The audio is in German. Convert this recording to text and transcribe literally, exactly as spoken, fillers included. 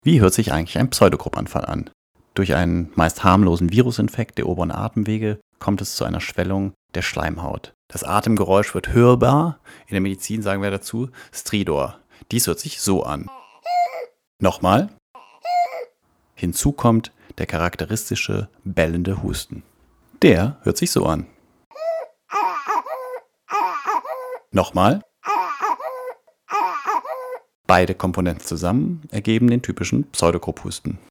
Wie hört sich eigentlich ein Pseudogruppanfall an? Durch einen meist harmlosen Virusinfekt der oberen Atemwege kommt es zu einer Schwellung der Schleimhaut. Das Atemgeräusch wird hörbar. In der Medizin sagen wir dazu Stridor. Dies hört sich so an. Nochmal. Hinzu kommt der charakteristische bellende Husten. Der hört sich so an. Nochmal. Beide Komponenten zusammen ergeben den typischen Pseudogrupphusten.